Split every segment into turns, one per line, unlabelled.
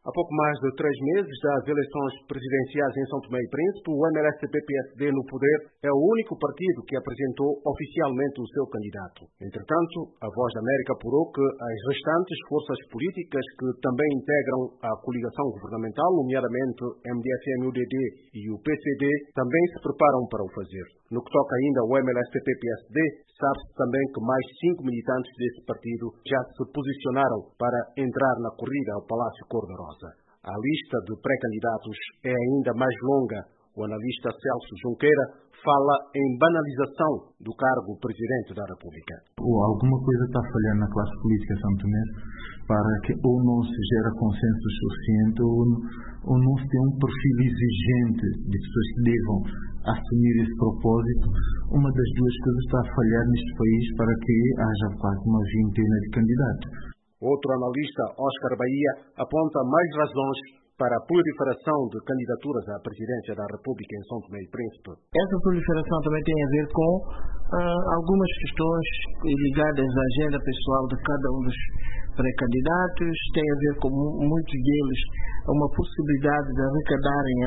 A pouco mais de 3 meses das eleições presidenciais em São Tomé e Príncipe, o MLSTP-PSD no poder é o único partido que apresentou oficialmente o seu candidato. Entretanto, a Voz da América apurou que as restantes forças políticas que também integram a coligação governamental, nomeadamente MDS-MUDD e o PCD, também se preparam para o fazer. No que toca ainda ao MLSTP-PSD, sabe-se também que mais 5 militantes desse partido já se posicionaram para entrar na corrida ao Palácio Cor-de-Rosa. A lista de pré-candidatos é ainda mais longa. O analista Celso Junqueira fala em banalização do cargo Presidente da República.
Alguma coisa está a falhar na classe política santomense para que ou não se gera consenso suficiente ou não se tem um perfil exigente de pessoas que devam assumir esse propósito. Uma das duas coisas está a falhar neste país para que haja quase uma vintena de candidatos.
Outro analista, Oscar Bahia, aponta mais razões para a proliferação de candidaturas à presidência da República em São Tomé e Príncipe.
Essa proliferação também tem a ver com algumas questões ligadas à agenda pessoal de cada um dos pré-candidatos, tem a ver com muitos deles uma possibilidade de arrecadarem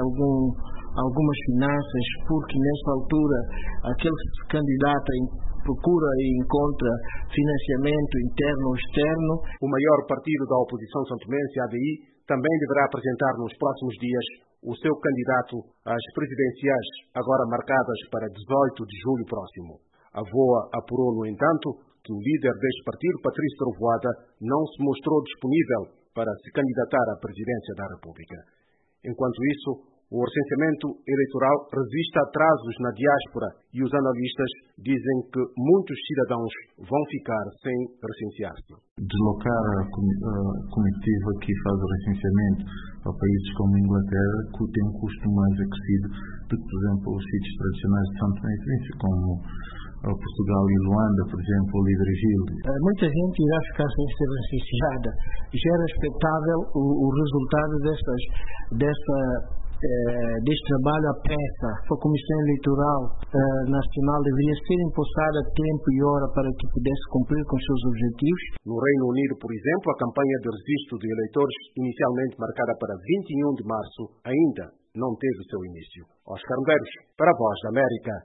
algumas finanças, porque nessa altura aquele candidato procura e encontra financiamento interno ou externo.
O maior partido da oposição santomense, ADI, também deverá apresentar nos próximos dias o seu candidato às presidenciais, agora marcadas para 18 de julho próximo. A VOA apurou, no entanto, que o líder deste partido, Patrício Trovoada, não se mostrou disponível para se candidatar à presidência da República. Enquanto isso, o recenseamento eleitoral resiste a atrasos na diáspora e os analistas dizem que muitos cidadãos vão ficar sem recensear-se.
Deslocar a comitiva que faz o recenseamento a países como a Inglaterra tem um custo mais acrescido do que, por exemplo, os sítios tradicionais de São Tomé e Príncipe, como Portugal e Luanda, por exemplo, o Libreville.
Muita gente irá ficar sem ser recenseada. Já era expectável o resultado deste trabalho à pressa. A Comissão Eleitoral Nacional deveria ser empossada a tempo e hora para que pudesse cumprir com os seus objetivos.
No Reino Unido, por exemplo, a campanha de registro de eleitores, inicialmente marcada para 21 de março, ainda não teve o seu início. Oscar Medeiros, para a Voz da América.